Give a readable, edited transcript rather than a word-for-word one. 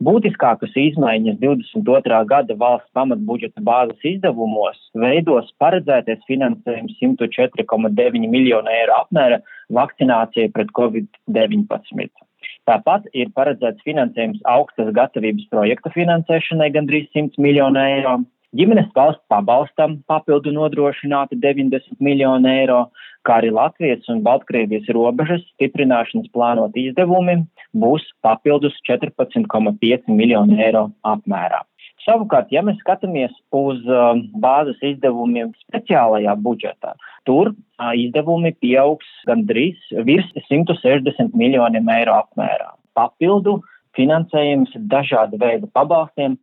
Būtiskākas izmaiņas 22. gada valsts pamatbudžeta bāzes izdevumos veidos paredzētais finansējums 104,9 miljonu eiro apmēra vakcinācijai pret Covid-19. Tāpat ir paredzēts finansējums augstas gatavības projekta finansēšanai gandrīz 100 miljonu eiro. Ģimenes valsts pabalstam papildu nodrošināti 90 miljonu eiro, kā arī Latvijas un Baltkrievijas robežas stiprināšanas plānot izdevumi būs papildus 14,5 miljonu eiro apmērā. Savukārt, ja mēs skatāmies uz bāzes izdevumiem speciālajā budžetā, tur izdevumi pieaugs gandrīz virs 160 miljoniem eiro apmērā. Papildu finansējums dažāda veida pabalstiem